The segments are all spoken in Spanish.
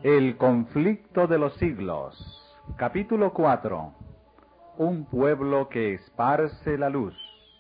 El conflicto de los siglos. Capítulo 4. Un pueblo que esparce la luz.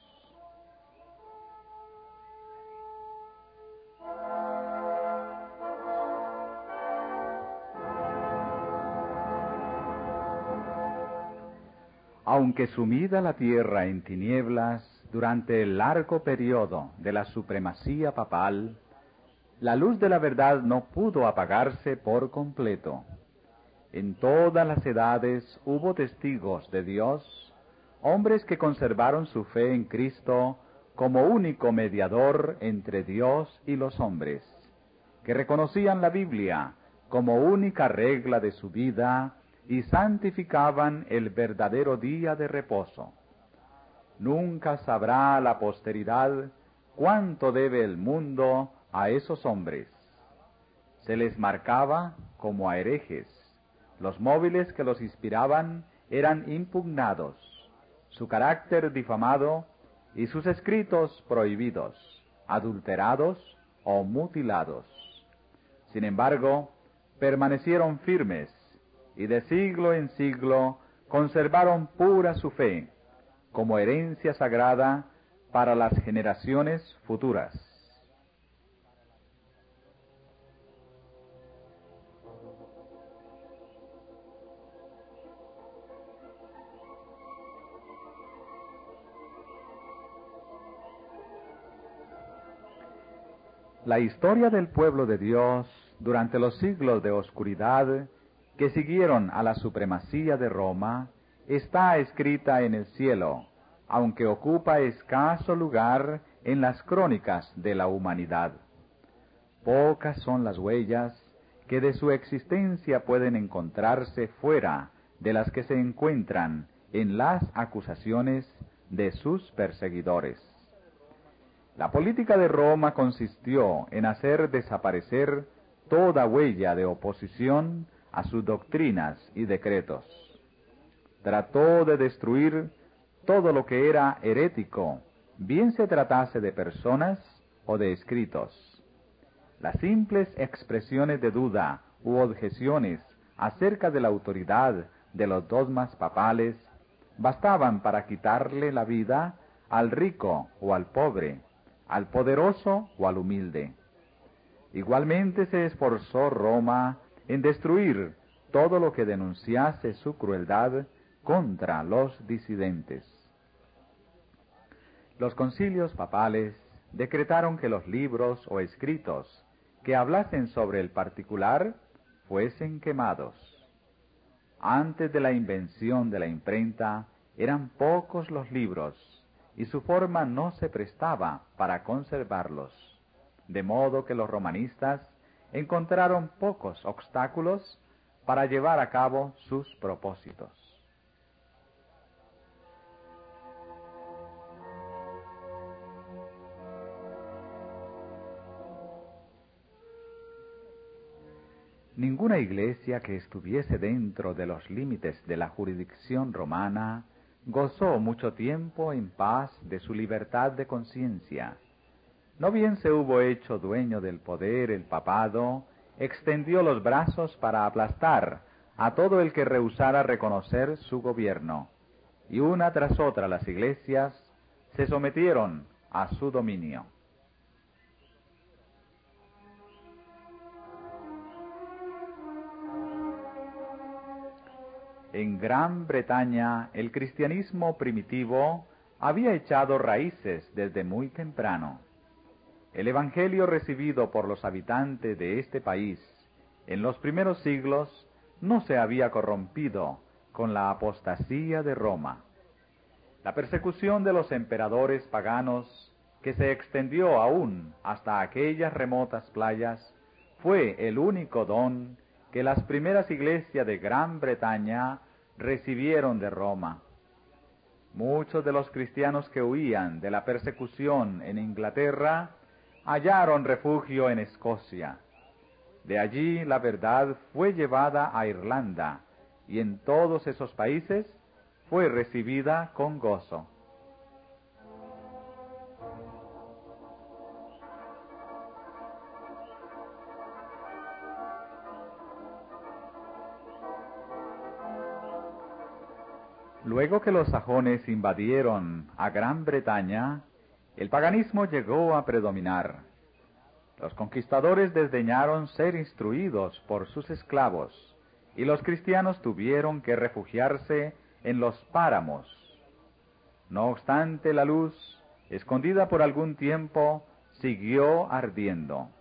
Aunque sumida la tierra en tinieblas durante el largo periodo de la supremacía papal, la luz de la verdad no pudo apagarse por completo. En todas las edades hubo testigos de Dios, hombres que conservaron su fe en Cristo como único mediador entre Dios y los hombres, que reconocían la Biblia como única regla de su vida y santificaban el verdadero día de reposo. Nunca sabrá la posteridad cuánto debe el mundo a esos hombres. Se les marcaba como a herejes. Los móviles que los inspiraban eran impugnados, su carácter difamado y sus escritos prohibidos, adulterados o mutilados. Sin embargo, permanecieron firmes y de siglo en siglo conservaron pura su fe, como herencia sagrada para las generaciones futuras. La historia del pueblo de Dios durante los siglos de oscuridad que siguieron a la supremacía de Roma está escrita en el cielo, aunque ocupa escaso lugar en las crónicas de la humanidad. Pocas son las huellas que de su existencia pueden encontrarse fuera de las que se encuentran en las acusaciones de sus perseguidores. La política de Roma consistió en hacer desaparecer toda huella de oposición a sus doctrinas y decretos. Trató de destruir todo lo que era herético, bien se tratase de personas o de escritos. Las simples expresiones de duda u objeciones acerca de la autoridad de los dogmas papales bastaban para quitarle la vida al rico o al pobre, al poderoso o al humilde. Igualmente se esforzó Roma en destruir todo lo que denunciase su crueldad contra los disidentes. Los concilios papales decretaron que los libros o escritos que hablasen sobre el particular fuesen quemados. Antes de la invención de la imprenta eran pocos los libros y su forma no se prestaba para conservarlos, de modo que los romanistas encontraron pocos obstáculos para llevar a cabo sus propósitos. Ninguna iglesia que estuviese dentro de los límites de la jurisdicción romana gozó mucho tiempo en paz de su libertad de conciencia. No bien se hubo hecho dueño del poder el papado, extendió los brazos para aplastar a todo el que rehusara reconocer su gobierno, y una tras otra las iglesias se sometieron a su dominio. En Gran Bretaña, el cristianismo primitivo había echado raíces desde muy temprano. El evangelio recibido por los habitantes de este país en los primeros siglos no se había corrompido con la apostasía de Roma. La persecución de los emperadores paganos, que se extendió aún hasta aquellas remotas playas, fue el único don que las primeras iglesias de Gran Bretaña recibieron de Roma. Muchos de los cristianos que huían de la persecución en Inglaterra hallaron refugio en Escocia. De allí la verdad fue llevada a Irlanda, y en todos esos países fue recibida con gozo. Luego que los sajones invadieron a Gran Bretaña, el paganismo llegó a predominar. Los conquistadores desdeñaron ser instruidos por sus esclavos, y los cristianos tuvieron que refugiarse en los páramos. No obstante, la luz, escondida por algún tiempo, siguió ardiendo.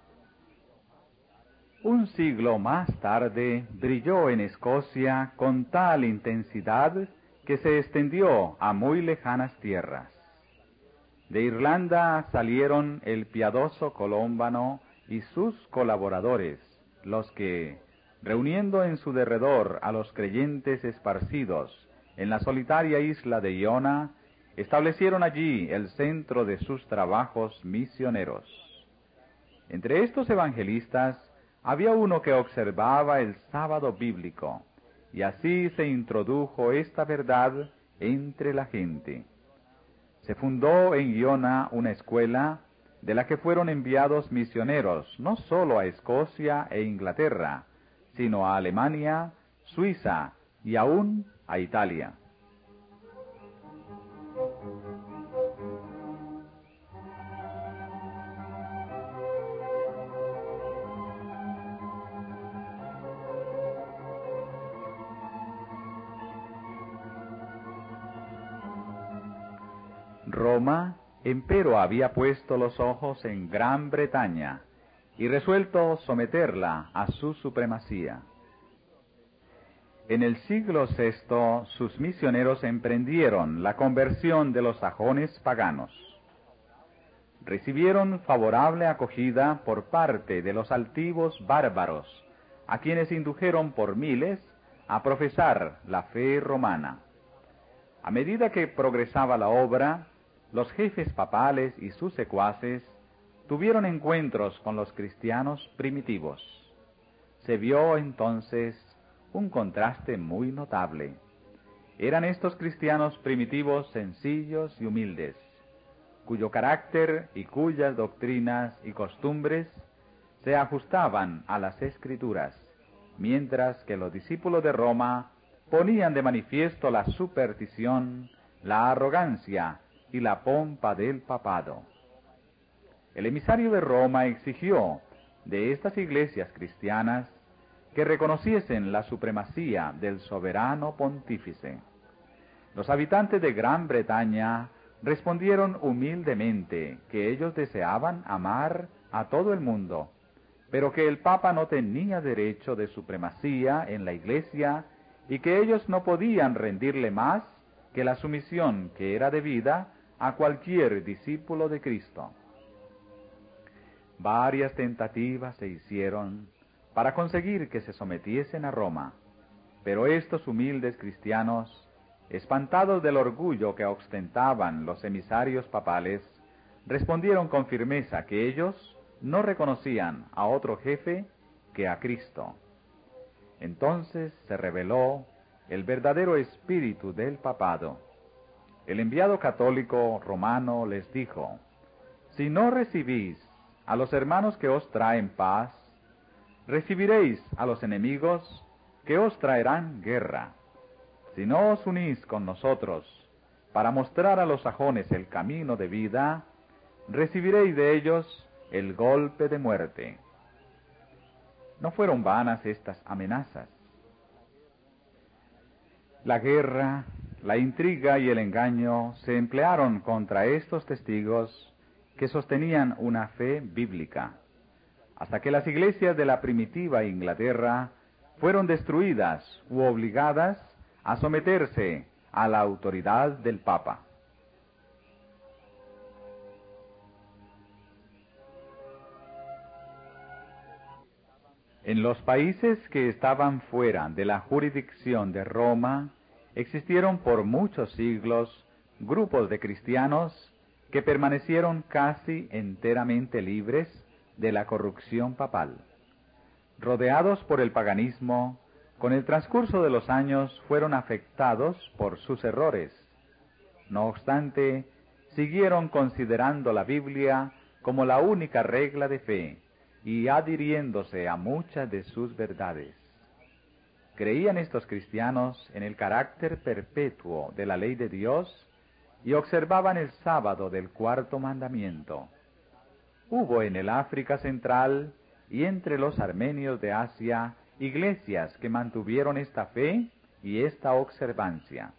Un siglo más tarde brilló en Escocia con tal intensidad que se extendió a muy lejanas tierras. De Irlanda salieron el piadoso Colómbano y sus colaboradores, los que, reuniendo en su derredor a los creyentes esparcidos en la solitaria isla de Iona, establecieron allí el centro de sus trabajos misioneros. Entre estos evangelistas había uno que observaba el sábado bíblico, y así se introdujo esta verdad entre la gente. Se fundó en Iona una escuela de la que fueron enviados misioneros no solo a Escocia e Inglaterra, sino a Alemania, Suiza y aún a Italia. Roma, empero, había puesto los ojos en Gran Bretaña y resuelto someterla a su supremacía. En el siglo VI, sus misioneros emprendieron la conversión de los sajones paganos. Recibieron favorable acogida por parte de los altivos bárbaros, a quienes indujeron por miles a profesar la fe romana. A medida que progresaba la obra, los jefes papales y sus secuaces tuvieron encuentros con los cristianos primitivos. Se vio entonces un contraste muy notable. Eran estos cristianos primitivos sencillos y humildes, cuyo carácter y cuyas doctrinas y costumbres se ajustaban a las Escrituras, mientras que los discípulos de Roma ponían de manifiesto la superstición, la arrogancia y la pompa del papado. El emisario de Roma exigió de estas iglesias cristianas que reconociesen la supremacía del soberano pontífice. Los habitantes de Gran Bretaña respondieron humildemente que ellos deseaban amar a todo el mundo, pero que el Papa no tenía derecho de supremacía en la iglesia y que ellos no podían rendirle más que la sumisión que era debida a cualquier discípulo de Cristo. Varias tentativas se hicieron para conseguir que se sometiesen a Roma, pero estos humildes cristianos, espantados del orgullo que ostentaban los emisarios papales, respondieron con firmeza que ellos no reconocían a otro jefe que a Cristo. Entonces se reveló el verdadero espíritu del papado. El enviado católico romano les dijo: si no recibís a los hermanos que os traen paz, recibiréis a los enemigos que os traerán guerra. Si no os unís con nosotros para mostrar a los sajones el camino de vida, recibiréis de ellos el golpe de muerte. No fueron vanas estas amenazas. La guerra, la intriga y el engaño se emplearon contra estos testigos que sostenían una fe bíblica, hasta que las iglesias de la primitiva Inglaterra fueron destruidas u obligadas a someterse a la autoridad del Papa. En los países que estaban fuera de la jurisdicción de Roma, existieron por muchos siglos grupos de cristianos que permanecieron casi enteramente libres de la corrupción papal. Rodeados por el paganismo, con el transcurso de los años fueron afectados por sus errores. No obstante, siguieron considerando la Biblia como la única regla de fe y adhiriéndose a muchas de sus verdades. Creían estos cristianos en el carácter perpetuo de la ley de Dios y observaban el sábado del cuarto mandamiento. Hubo en el África Central y entre los armenios de Asia iglesias que mantuvieron esta fe y esta observancia.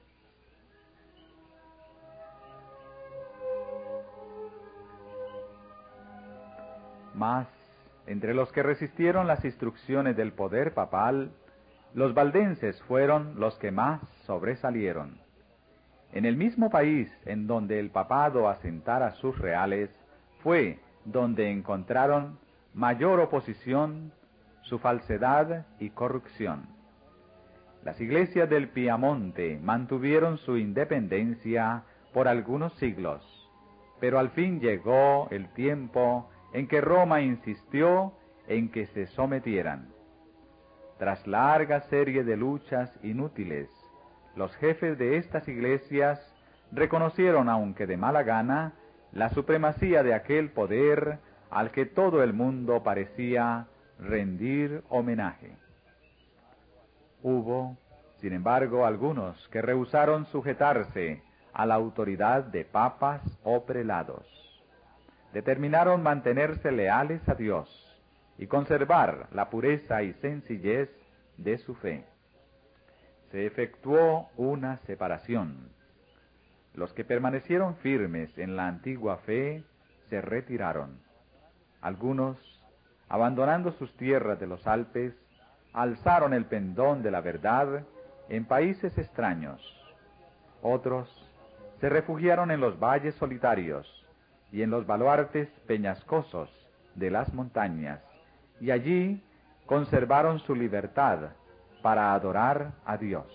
Mas, entre los que resistieron las instrucciones del poder papal, los valdenses fueron los que más sobresalieron. En el mismo país en donde el papado asentara sus reales, fue donde encontraron mayor oposición, su falsedad y corrupción. Las iglesias del Piamonte mantuvieron su independencia por algunos siglos, pero al fin llegó el tiempo en que Roma insistió en que se sometieran. Tras larga serie de luchas inútiles, los jefes de estas iglesias reconocieron, aunque de mala gana, la supremacía de aquel poder al que todo el mundo parecía rendir homenaje. Hubo, sin embargo, algunos que rehusaron sujetarse a la autoridad de papas o prelados. Determinaron mantenerse leales a Dios y conservar la pureza y sencillez de su fe. Se efectuó una separación. Los que permanecieron firmes en la antigua fe se retiraron. Algunos, abandonando sus tierras de los Alpes, alzaron el pendón de la verdad en países extraños. Otros se refugiaron en los valles solitarios y en los baluartes peñascosos de las montañas, y allí conservaron su libertad para adorar a Dios.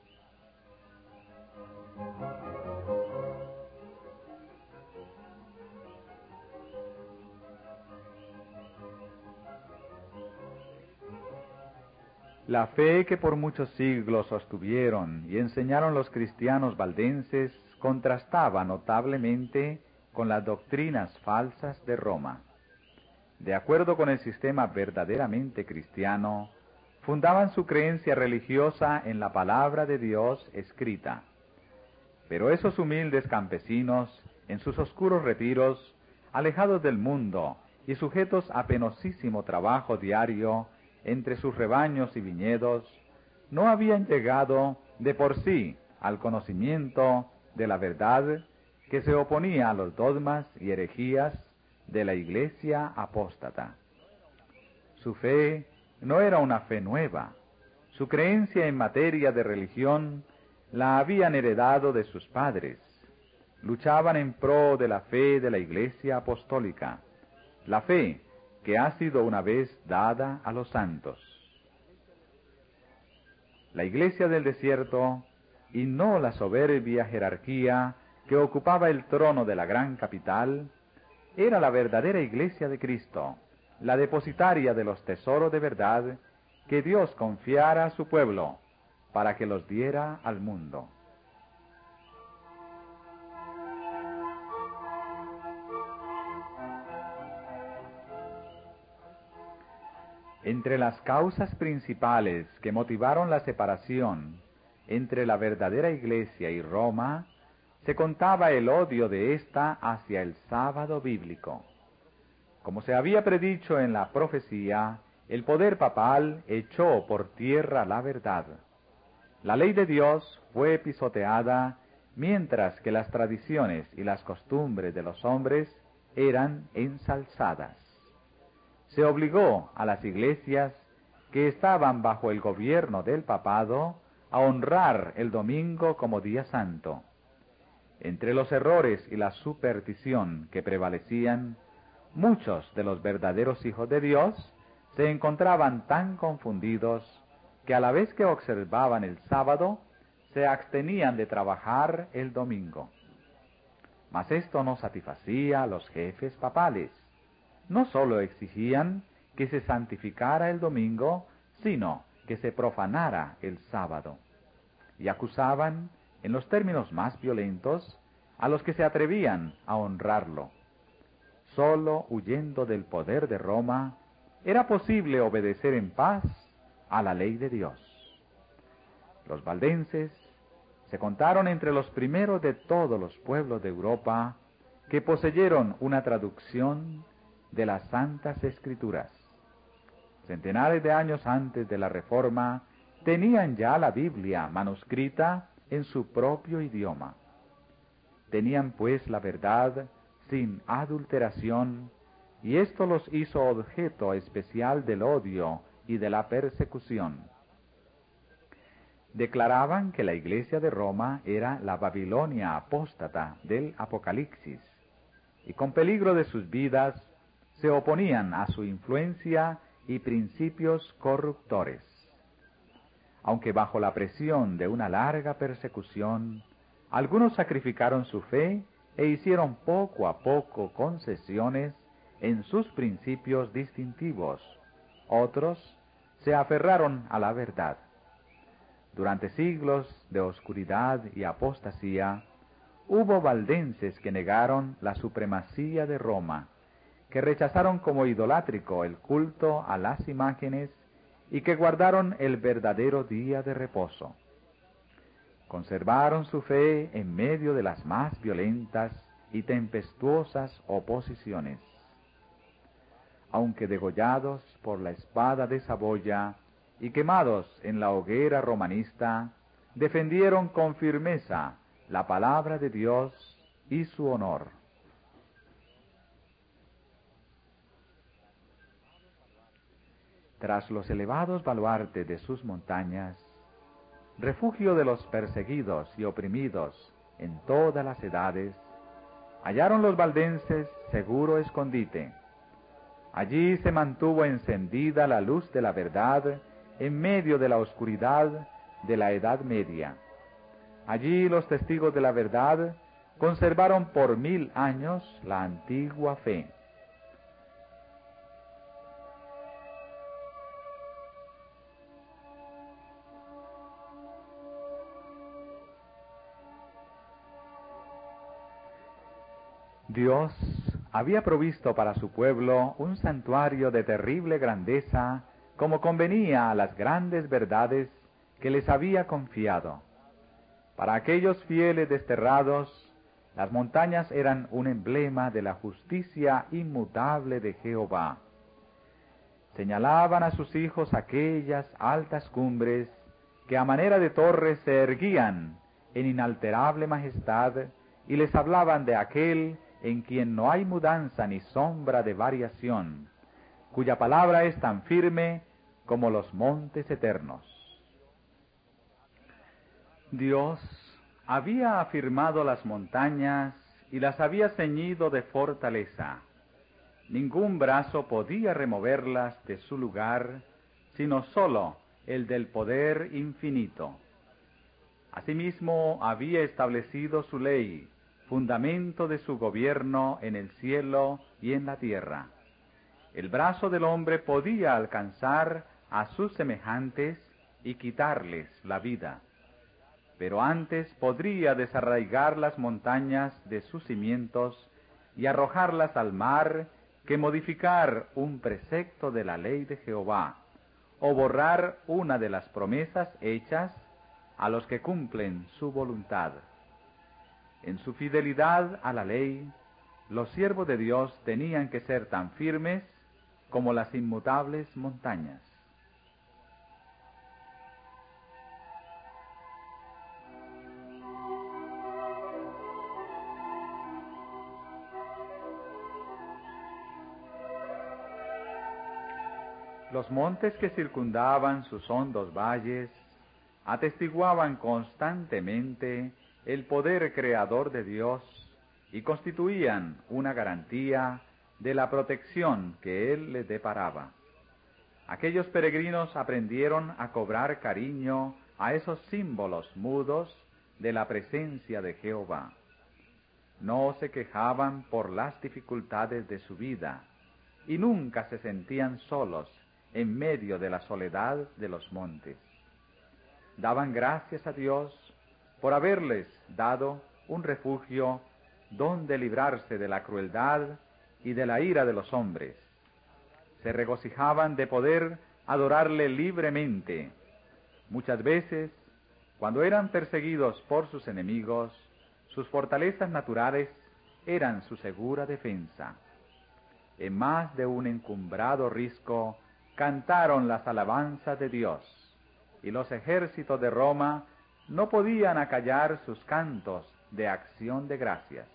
La fe que por muchos siglos sostuvieron y enseñaron los cristianos valdenses contrastaba notablemente con las doctrinas falsas de Roma. De acuerdo con el sistema verdaderamente cristiano, fundaban su creencia religiosa en la palabra de Dios escrita. Pero esos humildes campesinos, en sus oscuros retiros, alejados del mundo y sujetos a penosísimo trabajo diario entre sus rebaños y viñedos, no habían llegado de por sí al conocimiento de la verdad que se oponía a los dogmas y herejías de la Iglesia apóstata. Su fe no era una fe nueva. Su creencia en materia de religión la habían heredado de sus padres. Luchaban en pro de la fe de la Iglesia apostólica, la fe que ha sido una vez dada a los santos. La Iglesia del desierto, y no la soberbia jerarquía que ocupaba el trono de la gran capital, era la verdadera Iglesia de Cristo, la depositaria de los tesoros de verdad que Dios confiara a su pueblo para que los diera al mundo. Entre las causas principales que motivaron la separación entre la verdadera Iglesia y Roma, se contaba el odio de ésta hacia el sábado bíblico. Como se había predicho en la profecía, el poder papal echó por tierra la verdad. La ley de Dios fue pisoteada, mientras que las tradiciones y las costumbres de los hombres eran ensalzadas. Se obligó a las iglesias que estaban bajo el gobierno del papado a honrar el domingo como día santo. Entre los errores y la superstición que prevalecían, muchos de los verdaderos hijos de Dios se encontraban tan confundidos que a la vez que observaban el sábado, se abstenían de trabajar el domingo. Mas esto no satisfacía a los jefes papales. No sólo exigían que se santificara el domingo, sino que se profanara el sábado. Y acusaban, en los términos más violentos, a los que se atrevían a honrarlo. Sólo huyendo del poder de Roma, era posible obedecer en paz a la ley de Dios. Los valdenses se contaron entre los primeros de todos los pueblos de Europa que poseyeron una traducción de las Santas Escrituras. Centenares de años antes de la Reforma, tenían ya la Biblia manuscrita en su propio idioma. Tenían pues la verdad sin adulteración, y esto los hizo objeto especial del odio y de la persecución. Declaraban que la Iglesia de Roma era la Babilonia apóstata del Apocalipsis, y con peligro de sus vidas se oponían a su influencia y principios corruptores. Aunque bajo la presión de una larga persecución, algunos sacrificaron su fe e hicieron poco a poco concesiones en sus principios distintivos. Otros se aferraron a la verdad. Durante siglos de oscuridad y apostasía, hubo valdenses que negaron la supremacía de Roma, que rechazaron como idolátrico el culto a las imágenes y que guardaron el verdadero día de reposo. Conservaron su fe en medio de las más violentas y tempestuosas oposiciones. Aunque degollados por la espada de Saboya y quemados en la hoguera romanista, defendieron con firmeza la palabra de Dios y su honor. Tras los elevados baluartes de sus montañas, refugio de los perseguidos y oprimidos en todas las edades, hallaron los valdenses seguro escondite. Allí se mantuvo encendida la luz de la verdad en medio de la oscuridad de la Edad Media. Allí los testigos de la verdad conservaron por 1000 años la antigua fe. Dios había provisto para su pueblo un santuario de terrible grandeza, como convenía a las grandes verdades que les había confiado. Para aquellos fieles desterrados, las montañas eran un emblema de la justicia inmutable de Jehová. Señalaban a sus hijos aquellas altas cumbres que a manera de torres se erguían en inalterable majestad y les hablaban de aquel en quien no hay mudanza ni sombra de variación, cuya palabra es tan firme como los montes eternos. Dios había afirmado las montañas y las había ceñido de fortaleza. Ningún brazo podía removerlas de su lugar, sino sólo el del poder infinito. Asimismo, había establecido su ley, fundamento de su gobierno en el cielo y en la tierra. El brazo del hombre podía alcanzar a sus semejantes y quitarles la vida, pero antes podría desarraigar las montañas de sus cimientos y arrojarlas al mar que modificar un precepto de la ley de Jehová, o borrar una de las promesas hechas a los que cumplen su voluntad. En su fidelidad a la ley, los siervos de Dios tenían que ser tan firmes como las inmutables montañas. Los montes que circundaban sus hondos valles atestiguaban constantemente el poder creador de Dios y constituían una garantía de la protección que Él les deparaba. Aquellos peregrinos aprendieron a cobrar cariño a esos símbolos mudos de la presencia de Jehová. No se quejaban por las dificultades de su vida y nunca se sentían solos en medio de la soledad de los montes. Daban gracias a Dios por haberles dado un refugio donde librarse de la crueldad y de la ira de los hombres. Se regocijaban de poder adorarle libremente. Muchas veces Cuando eran perseguidos por sus enemigos, sus fortalezas naturales eran su segura defensa. En más de un encumbrado risco, cantaron las alabanzas de Dios, y los ejércitos de Roma no podían acallar sus cantos de acción de gracias.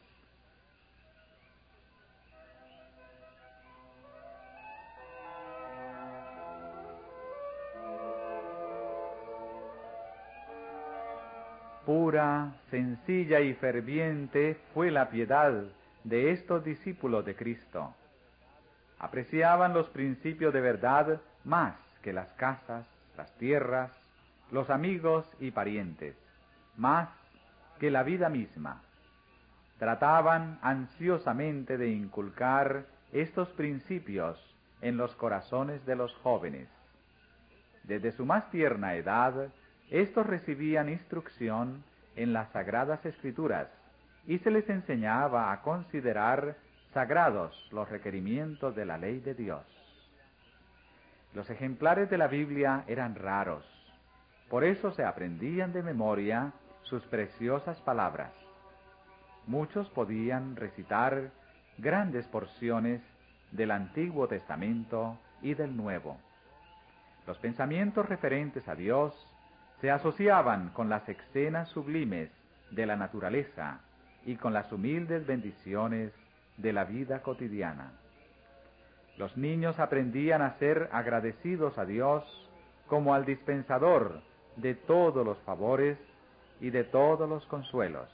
Pura, sencilla y ferviente fue la piedad de estos discípulos de Cristo. Apreciaban los principios de verdad más que las casas, las tierras, los amigos y parientes, más que la vida misma. Trataban ansiosamente de inculcar estos principios en los corazones de los jóvenes. Desde su más tierna edad, estos recibían instrucción en las Sagradas Escrituras y se les enseñaba a considerar sagrados los requerimientos de la ley de Dios. Los ejemplares de la Biblia eran raros, por eso se aprendían de memoria sus preciosas palabras. Muchos podían recitar grandes porciones del Antiguo Testamento y del Nuevo. Los pensamientos referentes a Dios se asociaban con las escenas sublimes de la naturaleza y con las humildes bendiciones de la vida cotidiana. Los niños aprendían a ser agradecidos a Dios como al dispensador de todos los favores y de todos los consuelos.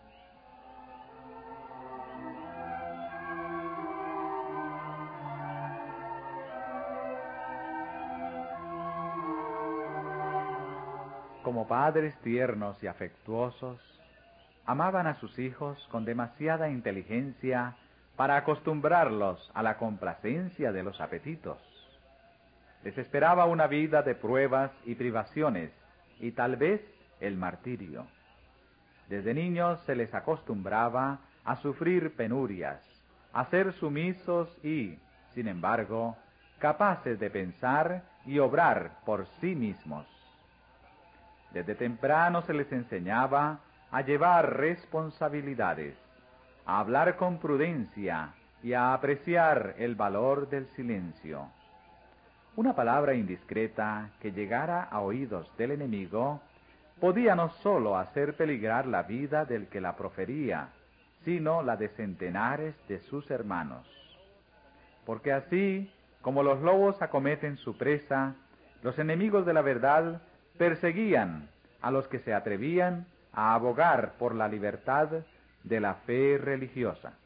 Como padres tiernos y afectuosos, amaban a sus hijos con demasiada inteligencia para acostumbrarlos a la complacencia de los apetitos. Les esperaba una vida de pruebas y privaciones, y tal vez el martirio. Desde niños se les acostumbraba a sufrir penurias, a ser sumisos y, sin embargo, capaces de pensar y obrar por sí mismos. Desde temprano se les enseñaba a llevar responsabilidades, a hablar con prudencia y a apreciar el valor del silencio. Una palabra indiscreta que llegara a oídos del enemigo podía no sólo hacer peligrar la vida del que la profería, sino la de centenares de sus hermanos. Porque así como los lobos acometen su presa, los enemigos de la verdad perseguían a los que se atrevían a abogar por la libertad de la fe religiosa.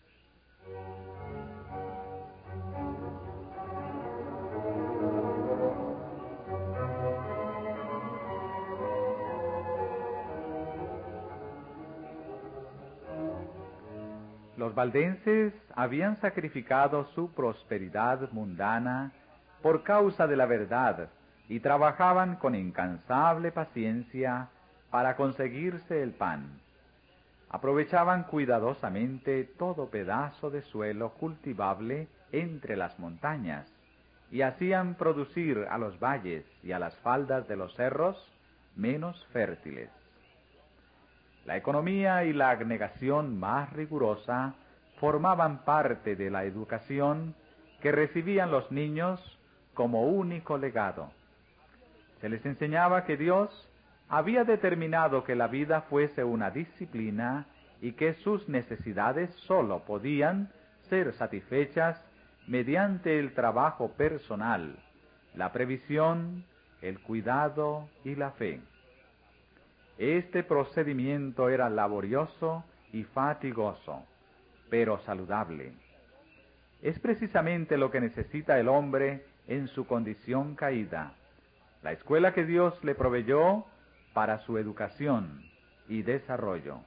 Los valdenses habían sacrificado su prosperidad mundana por causa de la verdad y trabajaban con incansable paciencia para conseguirse el pan. Aprovechaban cuidadosamente todo pedazo de suelo cultivable entre las montañas y hacían producir a los valles y a las faldas de los cerros menos fértiles. La economía y la abnegación más rigurosa formaban parte de la educación que recibían los niños como único legado. Se les enseñaba que Dios había determinado que la vida fuese una disciplina y que sus necesidades sólo podían ser satisfechas mediante el trabajo personal, la previsión, el cuidado y la fe. Este procedimiento era laborioso y fatigoso, pero saludable. Es precisamente lo que necesita el hombre en su condición caída, la escuela que Dios le proveyó para su educación y desarrollo.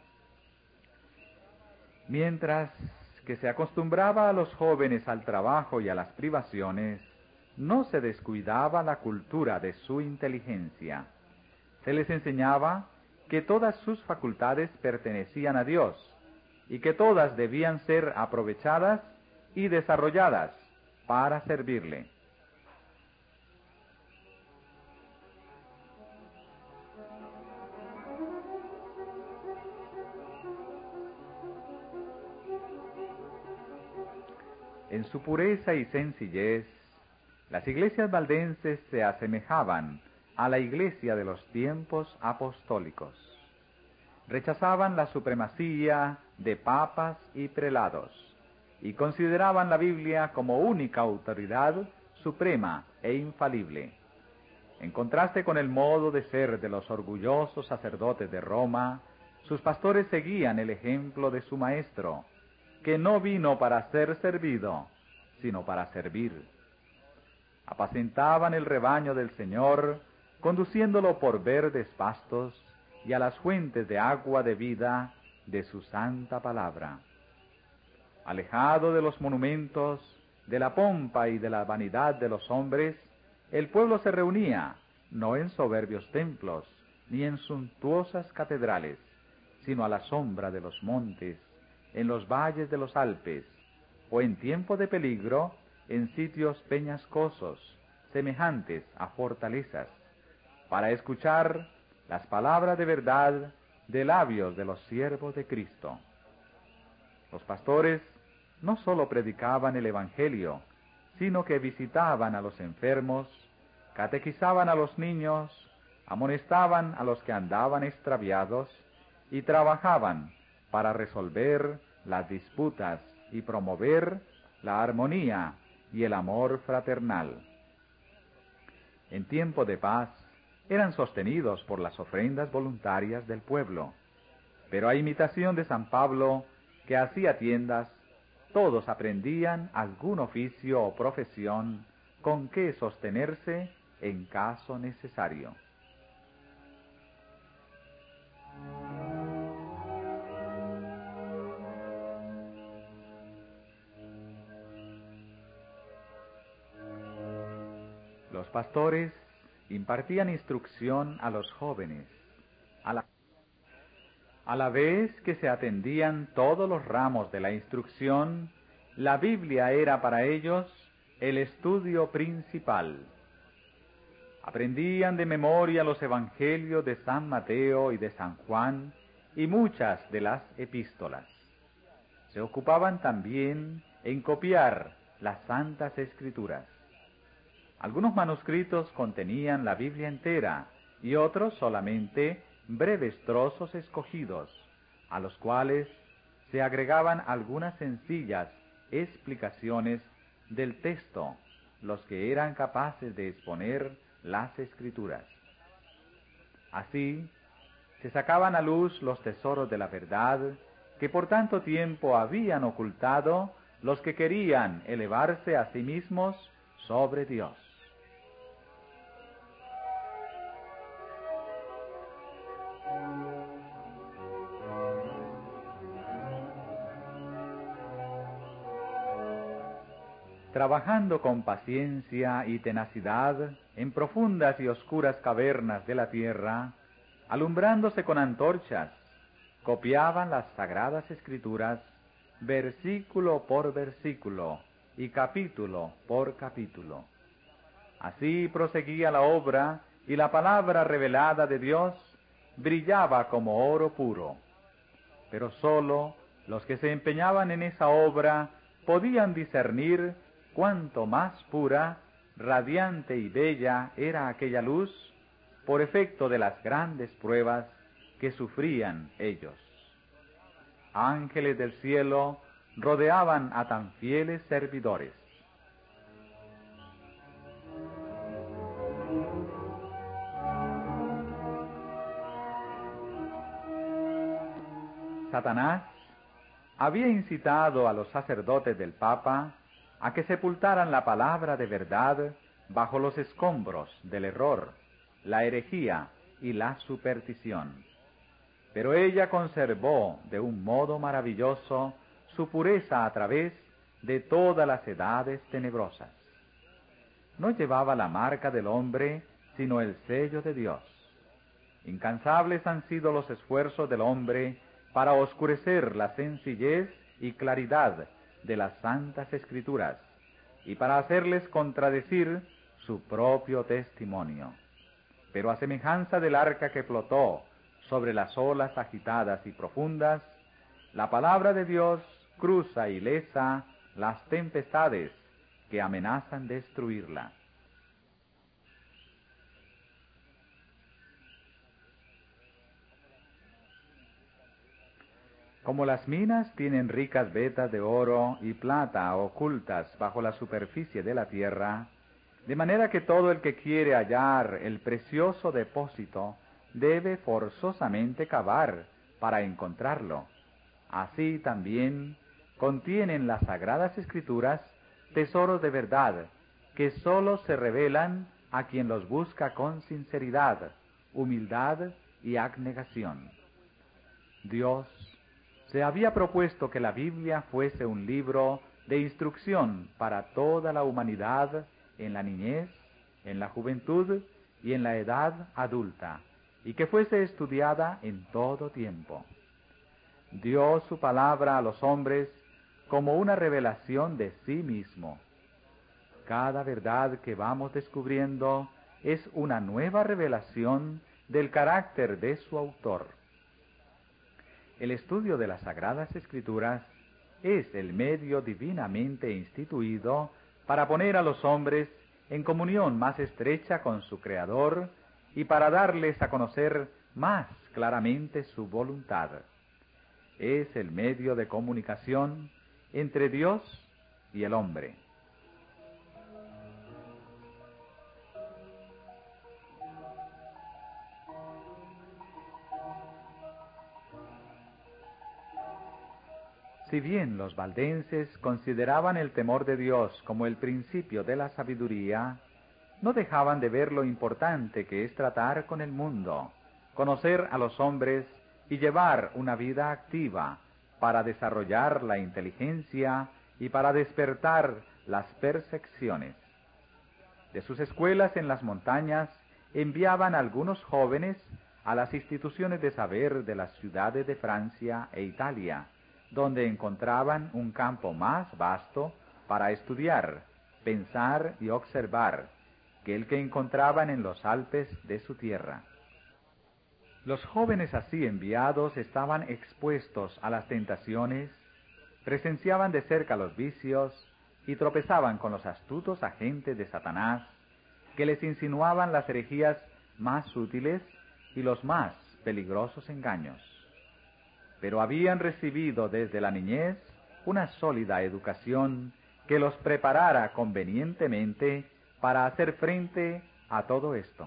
Mientras que se acostumbraba a los jóvenes al trabajo y a las privaciones, no se descuidaba la cultura de su inteligencia. Se les enseñaba que todas sus facultades pertenecían a Dios y que todas debían ser aprovechadas y desarrolladas para servirle. En su pureza y sencillez, las iglesias valdenses se asemejaban a la iglesia de los tiempos apostólicos. Rechazaban la supremacía de papas y prelados y consideraban la Biblia como única autoridad suprema e infalible. En contraste con el modo de ser de los orgullosos sacerdotes de Roma, sus pastores seguían el ejemplo de su maestro, que no vino para ser servido, sino para servir. Apacentaban el rebaño del Señor, conduciéndolo por verdes pastos y a las fuentes de agua de vida de su santa palabra. Alejado de los monumentos, de la pompa y de la vanidad de los hombres, el pueblo se reunía, no en soberbios templos, ni en suntuosas catedrales, sino a la sombra de los montes, en los valles de los Alpes, o en tiempo de peligro, en sitios peñascosos, semejantes a fortalezas, para escuchar las palabras de verdad de labios de los siervos de Cristo. Los pastores no sólo predicaban el Evangelio, sino que visitaban a los enfermos, catequizaban a los niños, amonestaban a los que andaban extraviados y trabajaban para resolver las disputas y promover la armonía y el amor fraternal. En tiempo de paz eran sostenidos por las ofrendas voluntarias del pueblo, pero a imitación de San Pablo, que hacía tiendas, todos aprendían algún oficio o profesión con que sostenerse en caso necesario. Los pastores impartían instrucción a los jóvenes, a la vez que se atendían todos los ramos de la instrucción. La Biblia era para ellos el estudio principal. Aprendían de memoria los evangelios de San Mateo y de San Juan y muchas de las epístolas. Se ocupaban también en copiar las Santas Escrituras. Algunos manuscritos contenían la Biblia entera y otros solamente breves trozos escogidos, a los cuales se agregaban algunas sencillas explicaciones del texto, los que eran capaces de exponer las Escrituras. Así, se sacaban a luz los tesoros de la verdad que por tanto tiempo habían ocultado los que querían elevarse a sí mismos sobre Dios. Trabajando con paciencia y tenacidad en profundas y oscuras cavernas de la tierra, alumbrándose con antorchas, copiaban las sagradas Escrituras, versículo por versículo y capítulo por capítulo. Así proseguía la obra y la palabra revelada de Dios brillaba como oro puro. Pero sólo los que se empeñaban en esa obra podían discernir cuánto más pura, radiante y bella era aquella luz por efecto de las grandes pruebas que sufrían ellos. Ángeles del cielo rodeaban a tan fieles servidores. Satanás había incitado a los sacerdotes del Papa a que sepultaran la palabra de verdad bajo los escombros del error, la herejía y la superstición. Pero ella conservó de un modo maravilloso su pureza a través de todas las edades tenebrosas. No llevaba la marca del hombre, sino el sello de Dios. Incansables han sido los esfuerzos del hombre para oscurecer la sencillez y claridad de las Santas Escrituras y para hacerles contradecir su propio testimonio. Pero a semejanza del arca que flotó sobre las olas agitadas y profundas, la palabra de Dios cruza ilesa las tempestades que amenazan destruirla. Como las minas tienen ricas vetas de oro y plata ocultas bajo la superficie de la tierra, de manera que todo el que quiere hallar el precioso depósito debe forzosamente cavar para encontrarlo. Así también contienen las Sagradas Escrituras tesoros de verdad que sólo se revelan a quien los busca con sinceridad, humildad y abnegación. Dios se había propuesto que la Biblia fuese un libro de instrucción para toda la humanidad en la niñez, en la juventud y en la edad adulta, y que fuese estudiada en todo tiempo. Dio su palabra a los hombres como una revelación de sí mismo. Cada verdad que vamos descubriendo es una nueva revelación del carácter de su autor. El estudio de las Sagradas Escrituras es el medio divinamente instituido para poner a los hombres en comunión más estrecha con su Creador y para darles a conocer más claramente su voluntad. Es el medio de comunicación entre Dios y el hombre. Si bien los valdenses consideraban el temor de Dios como el principio de la sabiduría, no dejaban de ver lo importante que es tratar con el mundo, conocer a los hombres y llevar una vida activa para desarrollar la inteligencia y para despertar las percepciones. De sus escuelas en las montañas enviaban algunos jóvenes a las instituciones de saber de las ciudades de Francia e Italia, donde encontraban un campo más vasto para estudiar, pensar y observar que el que encontraban en los Alpes de su tierra. Los jóvenes así enviados estaban expuestos a las tentaciones, presenciaban de cerca los vicios y tropezaban con los astutos agentes de Satanás, que les insinuaban las herejías más sutiles y los más peligrosos engaños. Pero habían recibido desde la niñez una sólida educación que los preparara convenientemente para hacer frente a todo esto.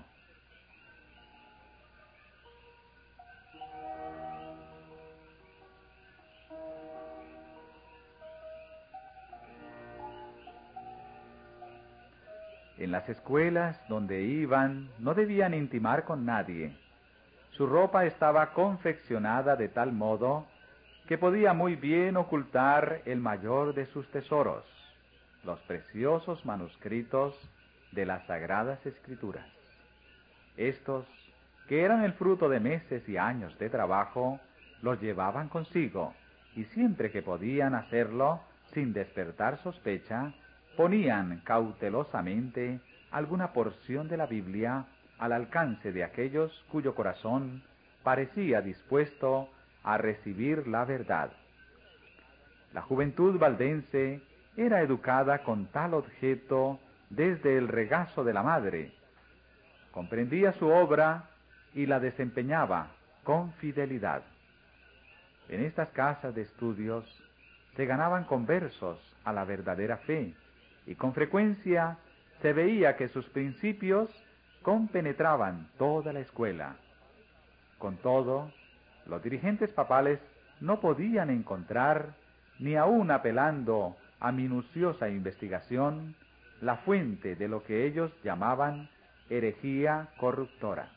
En las escuelas donde iban no debían intimar con nadie. Su ropa estaba confeccionada de tal modo que podía muy bien ocultar el mayor de sus tesoros, los preciosos manuscritos de las Sagradas Escrituras. Estos, que eran el fruto de meses y años de trabajo, los llevaban consigo, y siempre que podían hacerlo sin despertar sospecha, ponían cautelosamente alguna porción de la Biblia al alcance de aquellos cuyo corazón parecía dispuesto a recibir la verdad. La juventud valdense era educada con tal objeto desde el regazo de la madre. Comprendía su obra y la desempeñaba con fidelidad. En estas casas de estudios se ganaban conversos a la verdadera fe, y con frecuencia se veía que sus principios compenetraban toda la escuela. Con todo, los dirigentes papales no podían encontrar, ni aun apelando a minuciosa investigación, la fuente de lo que ellos llamaban herejía corruptora.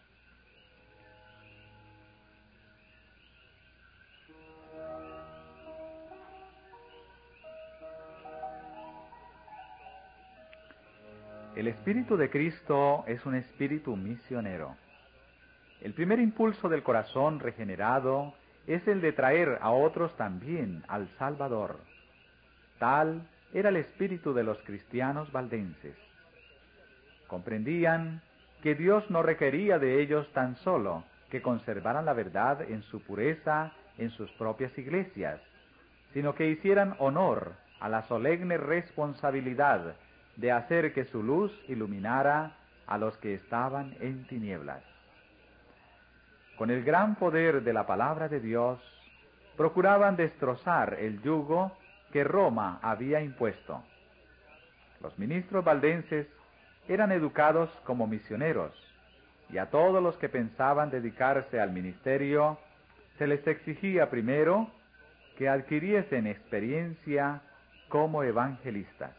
El Espíritu de Cristo es un espíritu misionero. El primer impulso del corazón regenerado es el de traer a otros también al Salvador. Tal era el espíritu de los cristianos valdenses. Comprendían que Dios no requería de ellos tan solo que conservaran la verdad en su pureza en sus propias iglesias, sino que hicieran honor a la solemne responsabilidad de hacer que su luz iluminara a los que estaban en tinieblas. Con el gran poder de la palabra de Dios, procuraban destrozar el yugo que Roma había impuesto. Los ministros valdenses eran educados como misioneros, y a todos los que pensaban dedicarse al ministerio se les exigía primero que adquiriesen experiencia como evangelistas.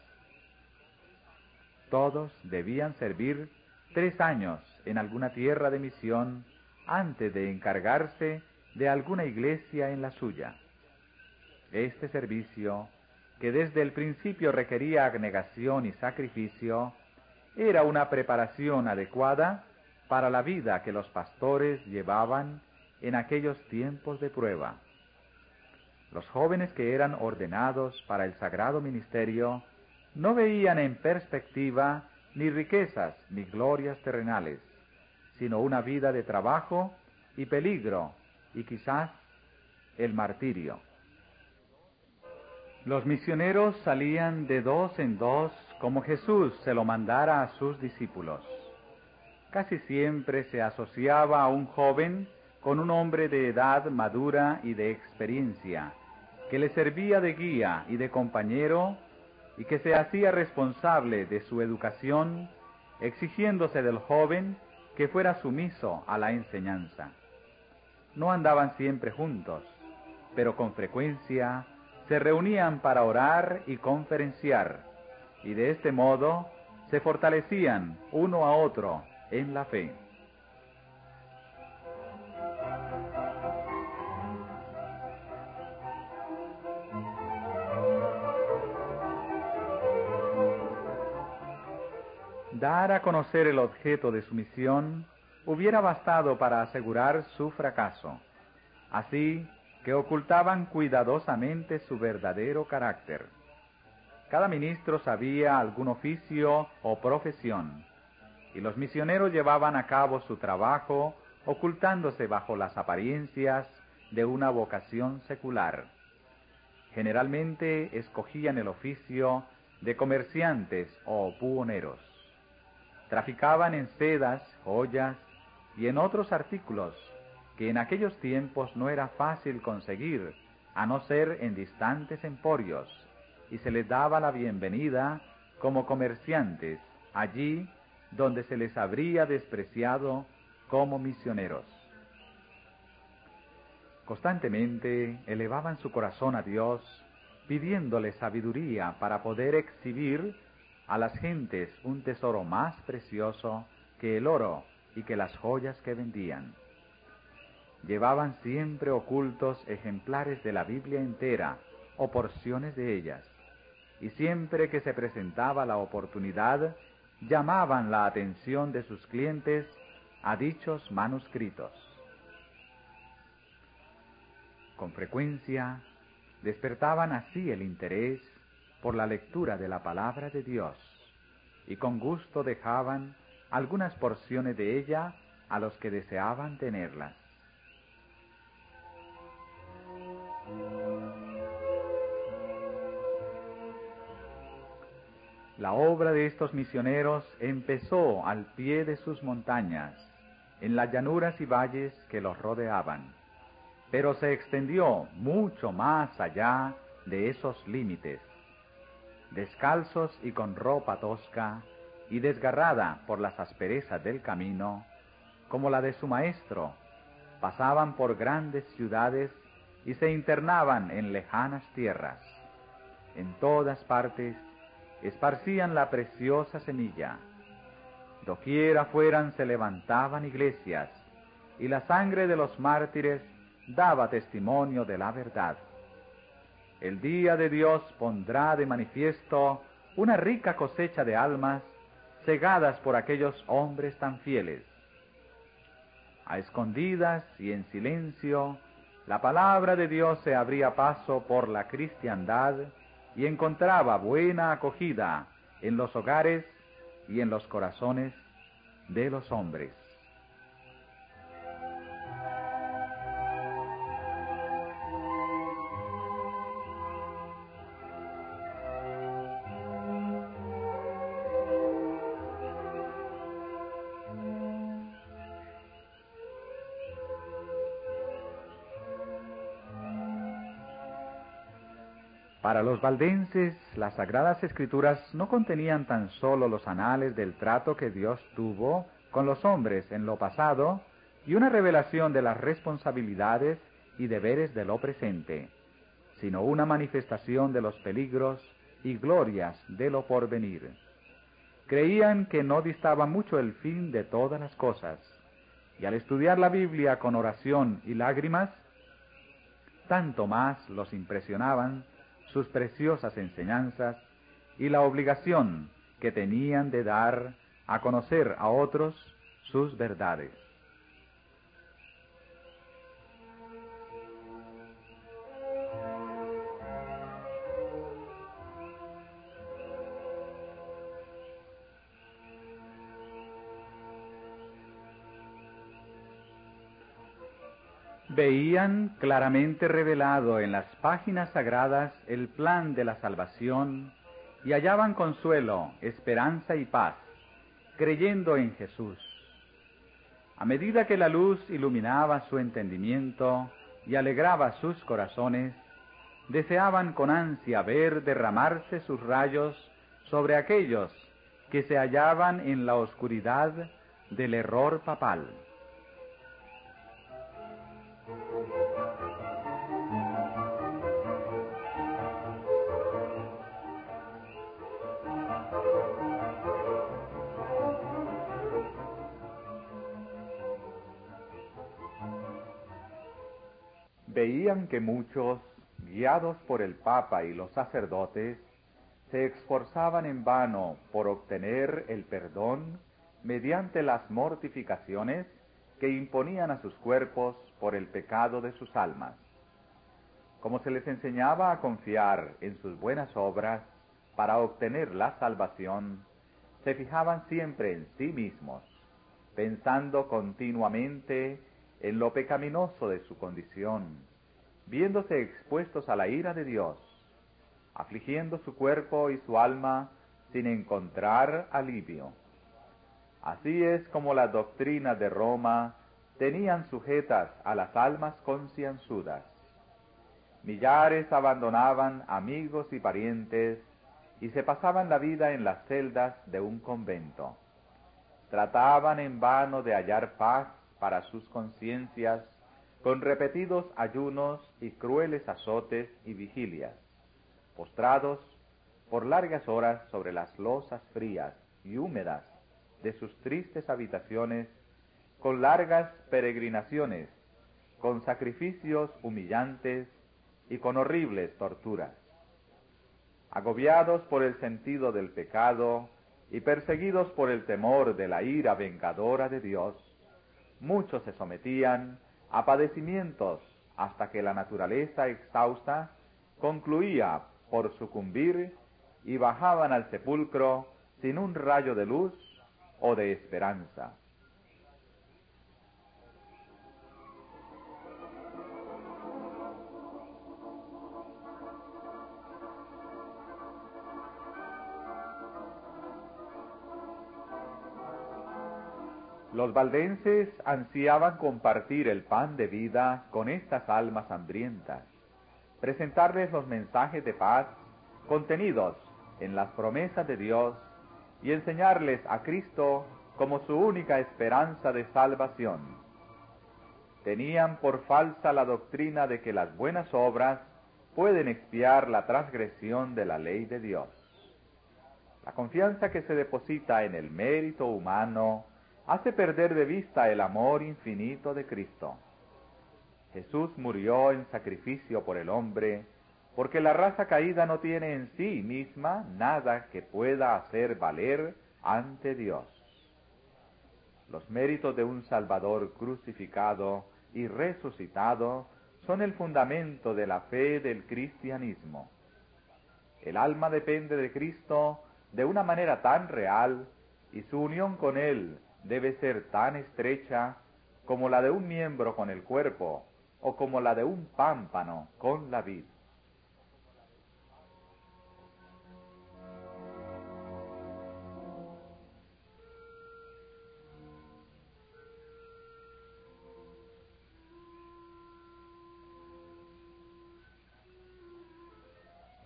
Todos debían servir 3 años en alguna tierra de misión antes de encargarse de alguna iglesia en la suya. Este servicio, que desde el principio requería abnegación y sacrificio, era una preparación adecuada para la vida que los pastores llevaban en aquellos tiempos de prueba. Los jóvenes que eran ordenados para el sagrado ministerio no veían en perspectiva ni riquezas ni glorias terrenales, sino una vida de trabajo y peligro y quizás el martirio. Los misioneros salían de 2 en 2 como Jesús se lo mandara a sus discípulos. Casi siempre se asociaba a un joven con un hombre de edad madura y de experiencia, que le servía de guía y de compañero y que se hacía responsable de su educación, exigiéndose del joven que fuera sumiso a la enseñanza. No andaban siempre juntos, pero con frecuencia se reunían para orar y conferenciar, y de este modo se fortalecían uno a otro en la fe. Dar a conocer el objeto de su misión hubiera bastado para asegurar su fracaso, así que ocultaban cuidadosamente su verdadero carácter. Cada ministro sabía algún oficio o profesión, y los misioneros llevaban a cabo su trabajo ocultándose bajo las apariencias de una vocación secular. Generalmente escogían el oficio de comerciantes o buhoneros. Traficaban en sedas, joyas y en otros artículos que en aquellos tiempos no era fácil conseguir, a no ser en distantes emporios, y se les daba la bienvenida como comerciantes allí donde se les habría despreciado como misioneros. Constantemente elevaban su corazón a Dios, pidiéndole sabiduría para poder exhibir a las gentes un tesoro más precioso que el oro y que las joyas que vendían. Llevaban siempre ocultos ejemplares de la Biblia entera o porciones de ellas, y siempre que se presentaba la oportunidad, llamaban la atención de sus clientes a dichos manuscritos. Con frecuencia despertaban así el interés por la lectura de la palabra de Dios, y con gusto dejaban algunas porciones de ella a los que deseaban tenerlas. La obra de estos misioneros empezó al pie de sus montañas, en las llanuras y valles que los rodeaban, pero se extendió mucho más allá de esos límites. Descalzos y con ropa tosca y desgarrada por las asperezas del camino, como la de su maestro, pasaban por grandes ciudades y se internaban en lejanas tierras. En todas partes esparcían la preciosa semilla. Doquiera fueran se levantaban iglesias, y la sangre de los mártires daba testimonio de la verdad. El día de Dios pondrá de manifiesto una rica cosecha de almas cegadas por aquellos hombres tan fieles. A escondidas y en silencio, la palabra de Dios se abría paso por la cristiandad y encontraba buena acogida en los hogares y en los corazones de los hombres. Para los valdenses, las Sagradas Escrituras no contenían tan solo los anales del trato que Dios tuvo con los hombres en lo pasado y una revelación de las responsabilidades y deberes de lo presente, sino una manifestación de los peligros y glorias de lo porvenir. Creían que no distaba mucho el fin de todas las cosas, y al estudiar la Biblia con oración y lágrimas, tanto más los impresionaban sus preciosas enseñanzas y la obligación que tenían de dar a conocer a otros sus verdades. Veían claramente revelado en las páginas sagradas el plan de la salvación y hallaban consuelo, esperanza y paz, creyendo en Jesús. A medida que la luz iluminaba su entendimiento y alegraba sus corazones, deseaban con ansia ver derramarse sus rayos sobre aquellos que se hallaban en la oscuridad del error papal. Veían que muchos, guiados por el Papa y los sacerdotes, se esforzaban en vano por obtener el perdón mediante las mortificaciones que imponían a sus cuerpos por el pecado de sus almas. Como se les enseñaba a confiar en sus buenas obras para obtener la salvación, se fijaban siempre en sí mismos, pensando continuamente en lo pecaminoso de su condición, viéndose expuestos a la ira de Dios, afligiendo su cuerpo y su alma sin encontrar alivio. Así es como la doctrina de Roma tenían sujetas a las almas concienzudas. Millares abandonaban amigos y parientes y se pasaban la vida en las celdas de un convento. Trataban en vano de hallar paz para sus conciencias con repetidos ayunos y crueles azotes y vigilias, postrados por largas horas sobre las losas frías y húmedas de sus tristes habitaciones, con largas peregrinaciones, con sacrificios humillantes y con horribles torturas. Agobiados por el sentido del pecado y perseguidos por el temor de la ira vengadora de Dios, muchos se sometían a padecimientos hasta que la naturaleza exhausta concluía por sucumbir y bajaban al sepulcro sin un rayo de luz o de esperanza. Los valdenses ansiaban compartir el pan de vida con estas almas hambrientas, presentarles los mensajes de paz contenidos en las promesas de Dios y enseñarles a Cristo como su única esperanza de salvación. Tenían por falsa la doctrina de que las buenas obras pueden expiar la transgresión de la ley de Dios. La confianza que se deposita en el mérito humano hace perder de vista el amor infinito de Cristo. Jesús murió en sacrificio por el hombre, porque la raza caída no tiene en sí misma nada que pueda hacer valer ante Dios. Los méritos de un Salvador crucificado y resucitado son el fundamento de la fe del cristianismo. El alma depende de Cristo de una manera tan real y su unión con Él debe ser tan estrecha como la de un miembro con el cuerpo o como la de un pámpano con la vid.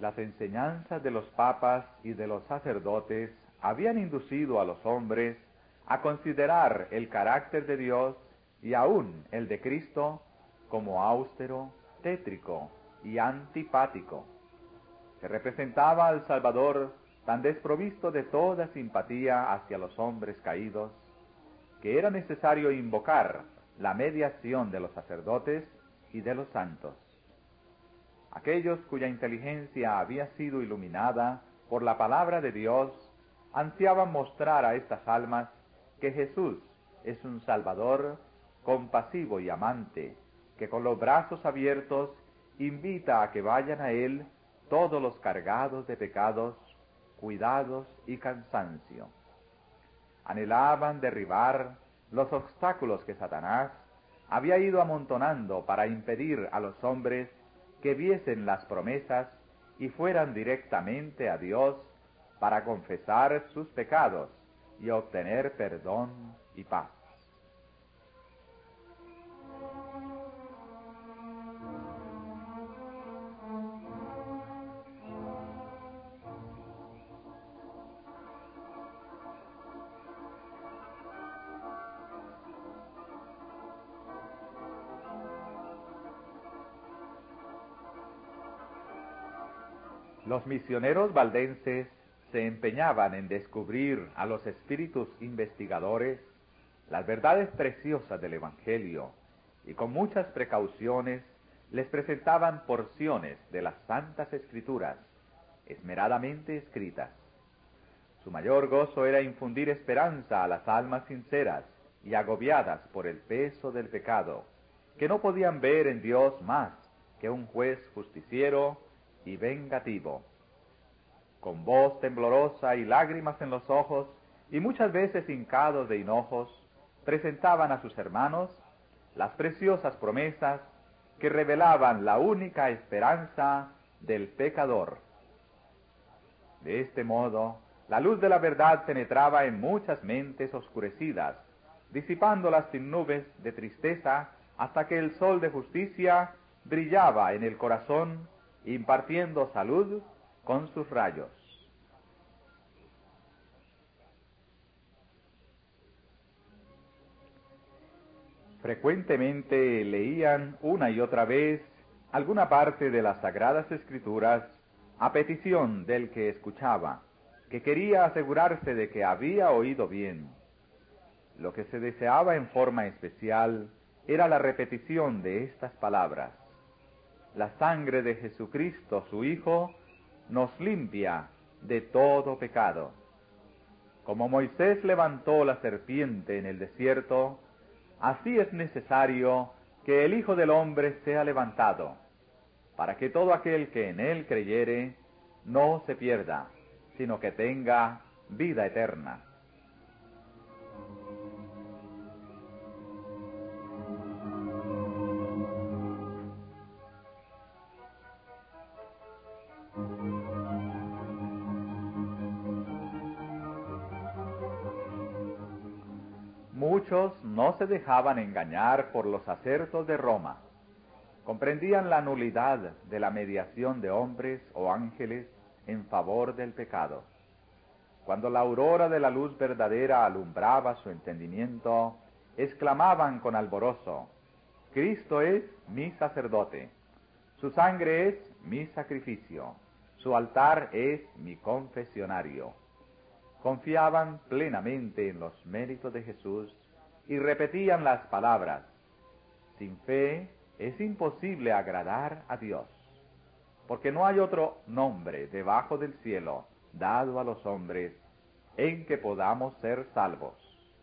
Las enseñanzas de los papas y de los sacerdotes habían inducido a los hombres a considerar el carácter de Dios y aún el de Cristo como austero, tétrico y antipático. Se representaba al Salvador tan desprovisto de toda simpatía hacia los hombres caídos, que era necesario invocar la mediación de los sacerdotes y de los santos. Aquellos cuya inteligencia había sido iluminada por la palabra de Dios ansiaban mostrar a estas almas que Jesús es un Salvador compasivo y amante, que con los brazos abiertos invita a que vayan a Él todos los cargados de pecados, cuidados y cansancio. Anhelaban derribar los obstáculos que Satanás había ido amontonando para impedir a los hombres que viesen las promesas y fueran directamente a Dios para confesar sus pecados y obtener perdón y paz. Los misioneros valdenses se empeñaban en descubrir a los espíritus investigadores las verdades preciosas del Evangelio y con muchas precauciones les presentaban porciones de las Santas Escrituras, esmeradamente escritas. Su mayor gozo era infundir esperanza a las almas sinceras y agobiadas por el peso del pecado, que no podían ver en Dios más que un juez justiciero y vengativo. Con voz temblorosa y lágrimas en los ojos, y muchas veces hincados de hinojos, presentaban a sus hermanos las preciosas promesas que revelaban la única esperanza del pecador. De este modo, la luz de la verdad penetraba en muchas mentes oscurecidas, disipándolas sin nubes de tristeza hasta que el sol de justicia brillaba en el corazón, impartiendo salud con sus rayos. Frecuentemente leían una y otra vez alguna parte de las Sagradas Escrituras a petición del que escuchaba, que quería asegurarse de que había oído bien. Lo que se deseaba en forma especial era la repetición de estas palabras: la sangre de Jesucristo, su Hijo, nos limpia de todo pecado. Como Moisés levantó la serpiente en el desierto, así es necesario que el Hijo del Hombre sea levantado, para que todo aquel que en él creyere no se pierda, sino que tenga vida eterna. Muchos no se dejaban engañar por los acertos de Roma. Comprendían la nulidad de la mediación de hombres o ángeles en favor del pecado. Cuando la aurora de la luz verdadera alumbraba su entendimiento, exclamaban con alborozo: Cristo es mi sacerdote, su sangre es mi sacrificio, su altar es mi confesionario. Confiaban plenamente en los méritos de Jesús y repetían las palabras: sin fe es imposible agradar a Dios, porque no hay otro nombre debajo del cielo dado a los hombres en que podamos ser salvos.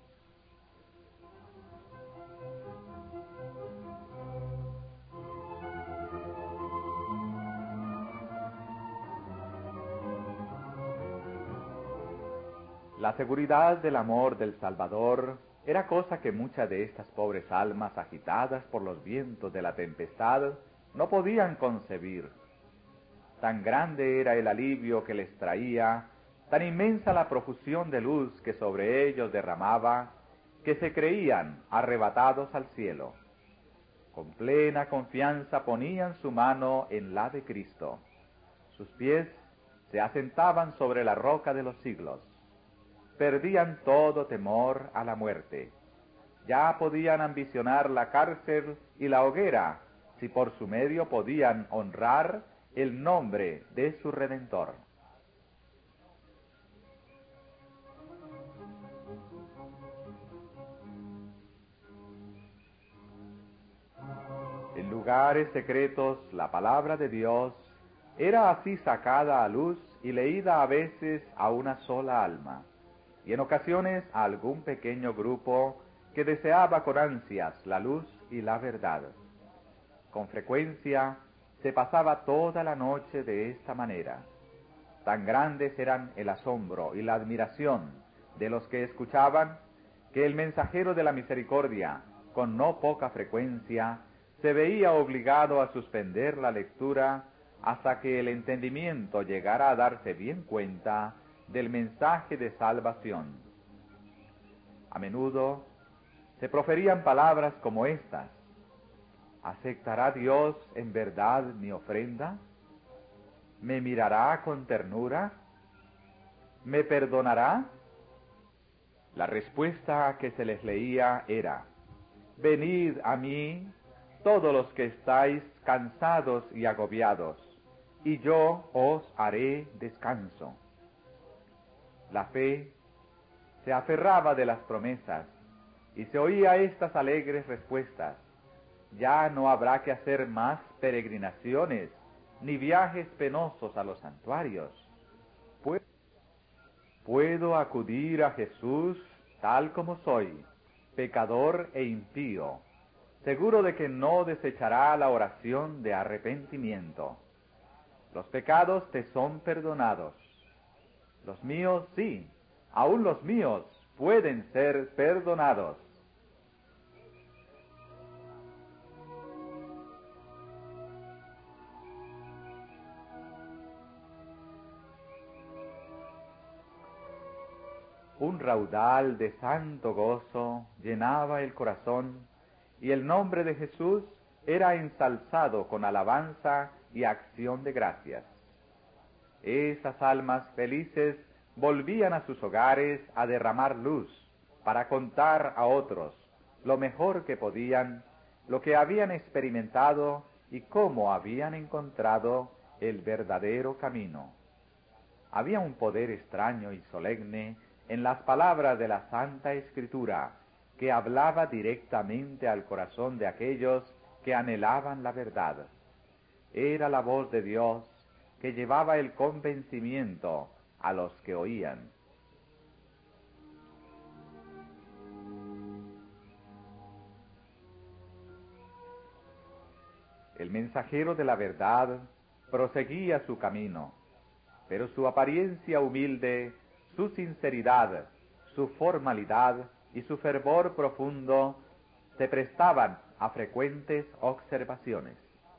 La seguridad del amor del Salvador era cosa que muchas de estas pobres almas agitadas por los vientos de la tempestad no podían concebir. Tan grande era el alivio que les traía, tan inmensa la profusión de luz que sobre ellos derramaba, que se creían arrebatados al cielo. Con plena confianza ponían su mano en la de Cristo. sus pies se asentaban sobre la roca de los siglos. Perdían todo temor a la muerte. Ya podían ambicionar la cárcel y la hoguera, si por su medio podían honrar el nombre de su Redentor. En lugares secretos, la palabra de Dios era así sacada a luz y leída a veces a una sola alma, y en ocasiones a algún pequeño grupo que deseaba con ansias la luz y la verdad. Con frecuencia se pasaba toda la noche de esta manera. Tan grandes eran el asombro y la admiración de los que escuchaban, que el mensajero de la misericordia, con no poca frecuencia, se veía obligado a suspender la lectura hasta que el entendimiento llegara a darse bien cuenta del mensaje de salvación. A menudo se proferían palabras como estas: ¿aceptará Dios en verdad mi ofrenda? ¿Me mirará con ternura? ¿Me perdonará? La respuesta que se les leía era: venid a mí todos los que estáis cansados y agobiados, y yo os haré descanso. La fe se aferraba de las promesas, y se oía estas alegres respuestas: ya no habrá que hacer más peregrinaciones, ni viajes penosos a los santuarios. Puedo acudir a Jesús tal como soy, pecador e impío, seguro de que no desechará la oración de arrepentimiento. Los pecados te son perdonados. Los míos sí, aún los míos pueden ser perdonados. Un raudal de santo gozo llenaba el corazón, y el nombre de Jesús era ensalzado con alabanza y acción de gracias. Esas almas felices volvían a sus hogares a derramar luz, para contar a otros lo mejor que podían, lo que habían experimentado y cómo habían encontrado el verdadero camino. Había un poder extraño y solemne en las palabras de la Santa Escritura, que hablaba directamente al corazón de aquellos que anhelaban la verdad. Era la voz de Dios que llevaba el convencimiento a los que oían. El mensajero de la verdad proseguía su camino, pero su apariencia humilde, su sinceridad, su formalidad y su fervor profundo se prestaban a frecuentes observaciones.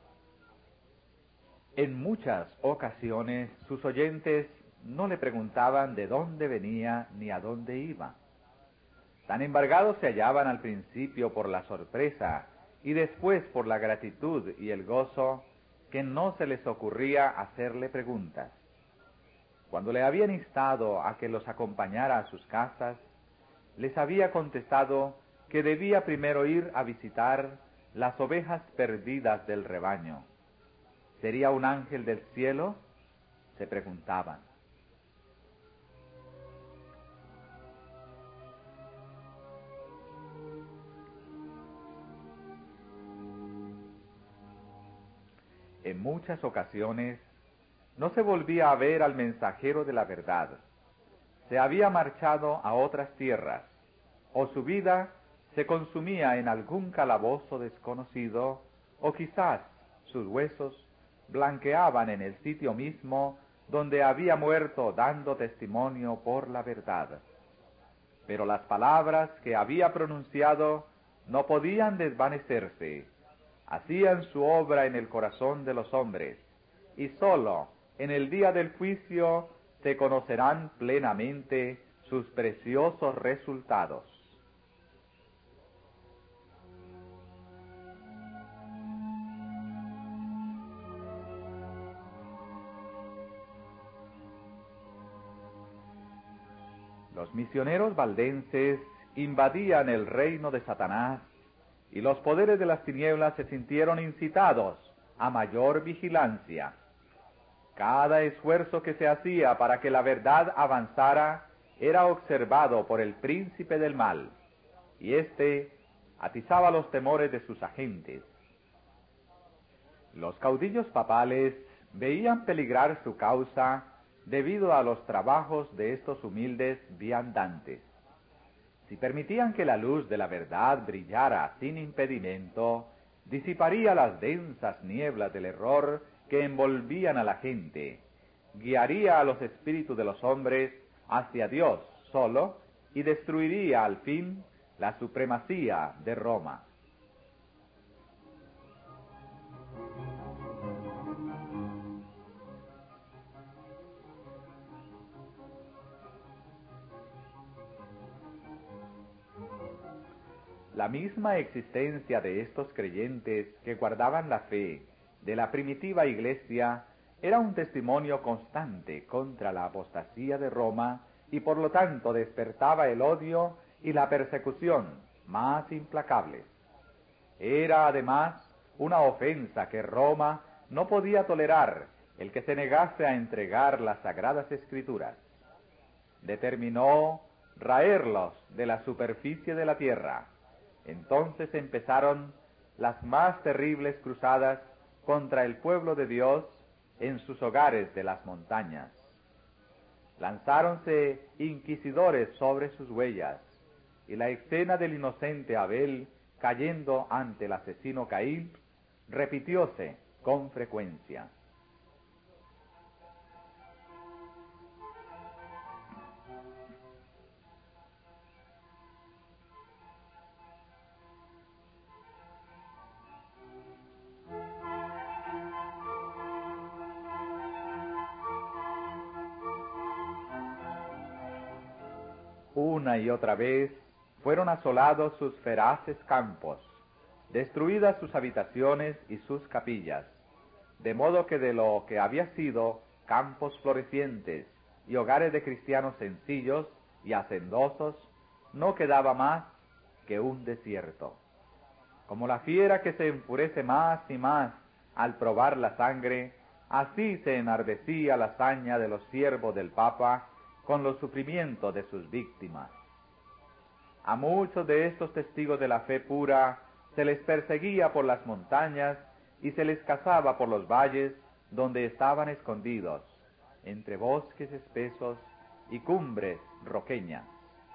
En muchas ocasiones sus oyentes no le preguntaban de dónde venía ni a dónde iba. Tan embargados se hallaban al principio por la sorpresa y después por la gratitud y el gozo, que no se les ocurría hacerle preguntas. Cuando le habían instado a que los acompañara a sus casas, les había contestado que debía primero ir a visitar las ovejas perdidas del rebaño. ¿Sería un ángel del cielo?, se preguntaban. En muchas ocasiones no se volvía a ver al mensajero de la verdad. Se había marchado a otras tierras, o su vida se consumía en algún calabozo desconocido, o quizás sus huesos blanqueaban en el sitio mismo donde había muerto dando testimonio por la verdad. Pero las palabras que había pronunciado no podían desvanecerse. Hacían su obra en el corazón de los hombres, y sólo en el día del juicio se conocerán plenamente sus preciosos resultados. Los misioneros valdenses invadían el reino de Satanás y los poderes de las tinieblas se sintieron incitados a mayor vigilancia. Cada esfuerzo que se hacía para que la verdad avanzara era observado por el príncipe del mal, y éste atizaba los temores de sus agentes. Los caudillos papales veían peligrar su causa debido a los trabajos de estos humildes viandantes. Si permitían que la luz de la verdad brillara sin impedimento, disiparía las densas nieblas del error que envolvían a la gente, guiaría a los espíritus de los hombres hacia Dios solo y destruiría al fin la supremacía de Roma. La misma existencia de estos creyentes que guardaban la fe de la primitiva iglesia era un testimonio constante contra la apostasía de Roma y por lo tanto despertaba el odio y la persecución más implacables. Era además una ofensa que Roma no podía tolerar el que se negase a entregar las sagradas escrituras. Determinó raerlos de la superficie de la tierra. Entonces empezaron las más terribles cruzadas contra el pueblo de Dios en sus hogares de las montañas. Lanzáronse inquisidores sobre sus huellas, y la escena del inocente Abel cayendo ante el asesino Caín repitióse con frecuencia. Una y otra vez fueron asolados sus feraces campos, destruidas sus habitaciones y sus capillas, de modo que de lo que había sido campos florecientes y hogares de cristianos sencillos y hacendosos, no quedaba más que un desierto. Como la fiera que se enfurece más y más al probar la sangre, así se enardecía la saña de los siervos del Papa con los sufrimientos de sus víctimas. A muchos de estos testigos de la fe pura se les perseguía por las montañas y se les cazaba por los valles donde estaban escondidos, entre bosques espesos y cumbres roqueñas.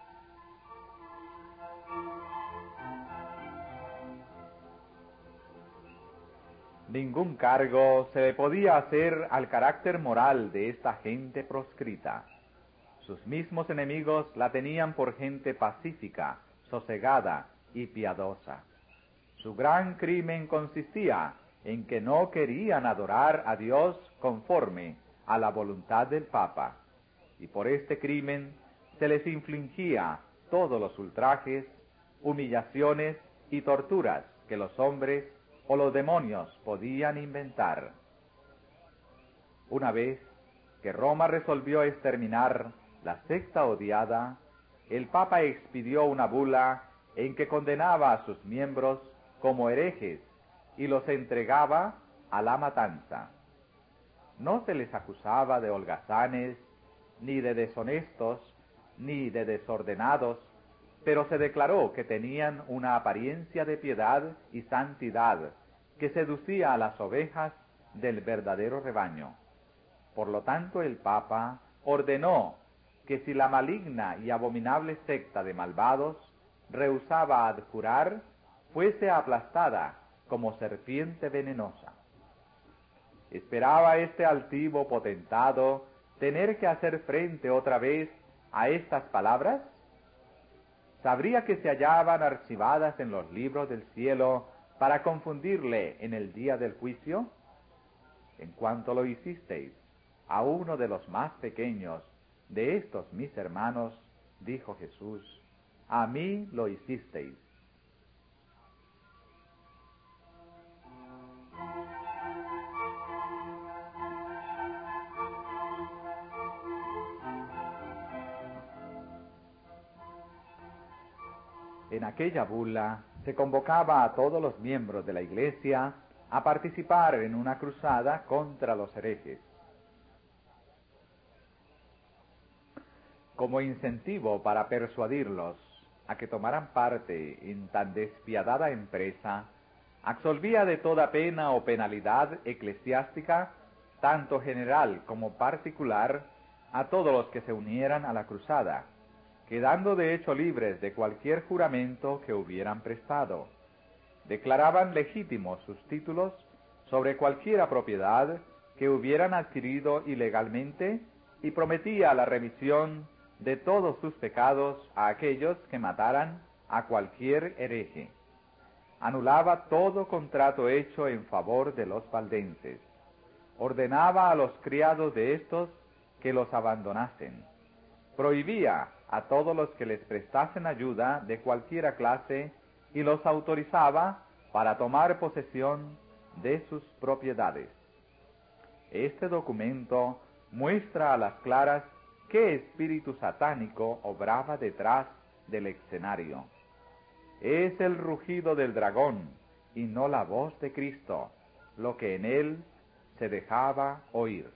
Ningún cargo se le podía hacer al carácter moral de esta gente proscrita. Sus mismos enemigos la tenían por gente pacífica, sosegada y piadosa. Su gran crimen consistía en que no querían adorar a Dios conforme a la voluntad del Papa, y por este crimen se les infligía todos los ultrajes, humillaciones y torturas que los hombres o los demonios podían inventar. Una vez que Roma resolvió exterminar la secta odiada, el Papa expidió una bula en que condenaba a sus miembros como herejes y los entregaba a la matanza. No se les acusaba de holgazanes, ni de deshonestos, ni de desordenados, pero se declaró que tenían una apariencia de piedad y santidad que seducía a las ovejas del verdadero rebaño. Por lo tanto, el Papa ordenó que si la maligna y abominable secta de malvados rehusaba adjurar, fuese aplastada como serpiente venenosa. ¿Esperaba este altivo potentado tener que hacer frente otra vez a estas palabras? ¿Sabría que se hallaban archivadas en los libros del cielo para confundirle en el día del juicio? En cuanto lo hicisteis a uno de los más pequeños de estos mis hermanos, dijo Jesús, a mí lo hicisteis. En aquella bula se convocaba a todos los miembros de la Iglesia a participar en una cruzada contra los herejes. Como incentivo para persuadirlos a que tomaran parte en tan despiadada empresa, absolvía de toda pena o penalidad eclesiástica, tanto general como particular, a todos los que se unieran a la cruzada, quedando de hecho libres de cualquier juramento que hubieran prestado. Declaraban legítimos sus títulos sobre cualquiera propiedad que hubieran adquirido ilegalmente y prometía la remisión de todos sus pecados a aquellos que mataran a cualquier hereje. Anulaba todo contrato hecho en favor de los valdenses. Ordenaba a los criados de estos que los abandonasen. Prohibía a todos los que les prestasen ayuda de cualquiera clase y los autorizaba para tomar posesión de sus propiedades. Este documento muestra a las claras qué espíritu satánico obraba detrás del escenario. Es el rugido del dragón y no la voz de Cristo lo que en él se dejaba oír.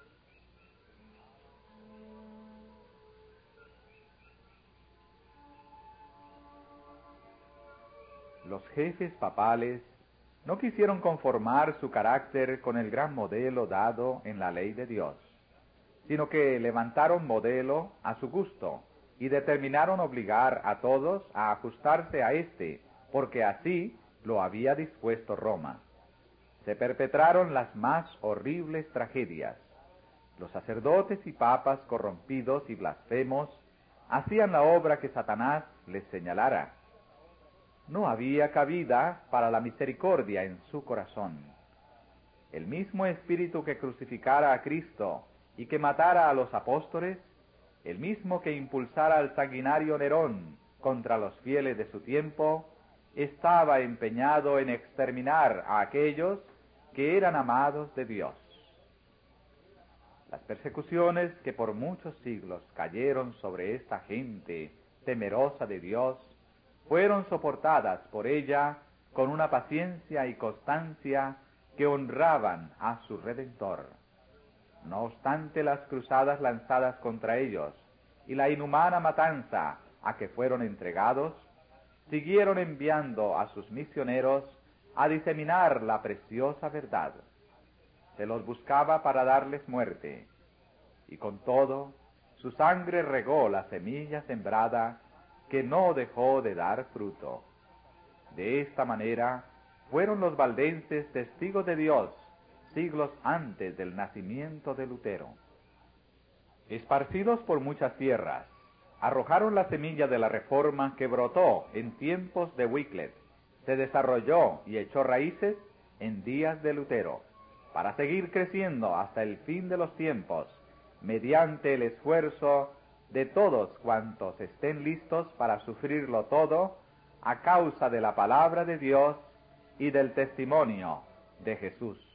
Los jefes papales no quisieron conformar su carácter con el gran modelo dado en la ley de Dios, sino que levantaron modelo a su gusto y determinaron obligar a todos a ajustarse a éste, porque así lo había dispuesto Roma. Se perpetraron las más horribles tragedias. Los sacerdotes y papas corrompidos y blasfemos hacían la obra que Satanás les señalara. No había cabida para la misericordia en su corazón. El mismo espíritu que crucificara a Cristo y que matara a los apóstoles, el mismo que impulsara al sanguinario Nerón contra los fieles de su tiempo, estaba empeñado en exterminar a aquellos que eran amados de Dios. Las persecuciones que por muchos siglos cayeron sobre esta gente temerosa de Dios fueron soportadas por ella con una paciencia y constancia que honraban a su Redentor. No obstante las cruzadas lanzadas contra ellos y la inhumana matanza a que fueron entregados, siguieron enviando a sus misioneros a diseminar la preciosa verdad. Se los buscaba para darles muerte, y con todo, su sangre regó la semilla sembrada que no dejó de dar fruto. De esta manera, fueron los valdenses testigos de Dios siglos antes del nacimiento de Lutero. Esparcidos por muchas tierras, arrojaron la semilla de la Reforma que brotó en tiempos de Wycliffe, se desarrolló y echó raíces en días de Lutero, para seguir creciendo hasta el fin de los tiempos, mediante el esfuerzo de todos cuantos estén listos para sufrirlo todo, a causa de la palabra de Dios y del testimonio de Jesús.